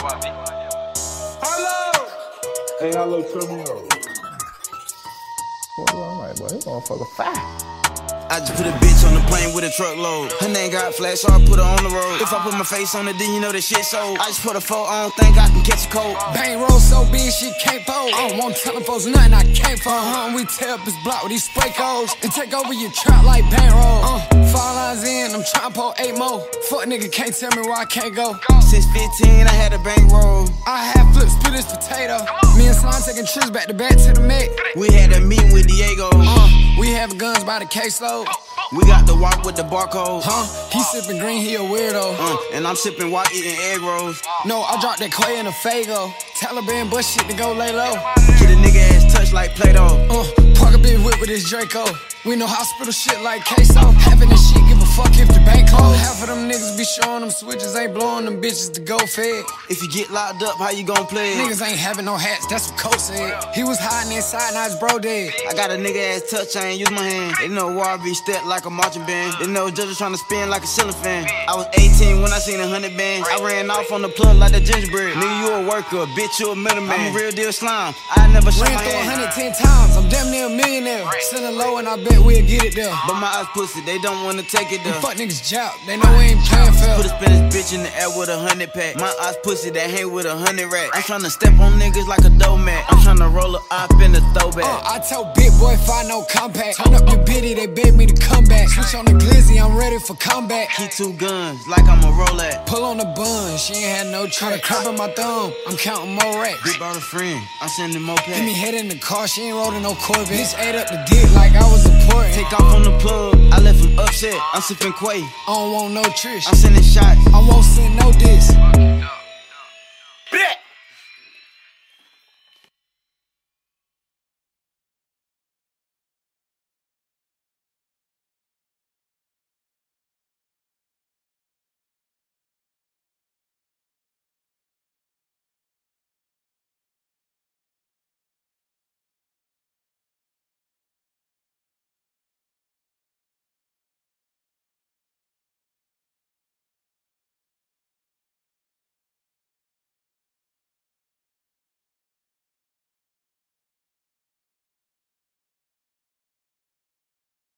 Hello! Hey, hello, turn me on. Boy, I'm like, boy, this motherfucker fire. I just put a bitch on the plane with a truckload. Her name got flash, so I put her on the road. If I put my face on it, then you know that shit sold. I just put a phone, I don't think I can catch a cold. Bang roll so big, shit can't fold. I don't want tellin' folks nothing I can't fold. We tear up his block with these spray codes and take over your trap like bang roll. 5 lines in, I'm tryna pull 8 more. Fuck nigga can't tell me where I can't go. Since 15, I had a bang roll. I had flips, split this potato. Me and Slime taking trips back to back to the Met. We had a meeting with Diego. We have guns by the caseload. We got the walk with the barcode. He sippin' green, he a weirdo. And I'm sippin' white, eating egg rolls. No, I dropped that Quay in a Fago. Taliban bust shit to go lay low. Get a nigga ass touch like Play-Doh. Park a big whip with his Draco. We know hospital shit like queso. Having this shit, give a fuck if the bank closed. Half of them niggas be showing them switches, ain't blowing them bitches to go fed. If you get locked up, how you gon' play it? Niggas ain't having no hats, that's what Cole said. He was hiding inside, now his bro dead. I got a nigga ass touch, I ain't use my hand. They know war be stepped like a marching band. They know judges tryna spin like a ceiling fan. I was 18 when I seen 100 bands. I ran off on the plug like the gingerbread. Nigga, you a worker, bitch, you a middleman. I'm a real deal slime, I never shot my hand. Ran through 110 times, I'm damn near a millionaire. Send a low and I bet we'll get it there. But my eyes pussy, they don't wanna take it there. Fuck niggas job, they know we ain't playing fair. Put a Spanish bitch in the air with 100 pack. My eyes pussy, that hang with 100 racks. I'm tryna step on niggas like a dough mat. I'm tryna roll a op in a throwback. I told big boy find no compact. Turn up your bitty, they beg me to come back. Switch on the glizzy, I'm ready for combat. Keep 2 guns, like I'm a Rolex. Pull on the bun, she ain't had no tryna crab in my thumb. I'm counting more racks. Big brought a friend, I'm sending more packs. Give me head in the car, she ain't rolling no Corvette. Bitch ate up the dick like I was important. Take off on the plug, I left him upset. I'm sipping Quay, I don't want no Trish. I'm sending shots, I won't send no diss. Bleh.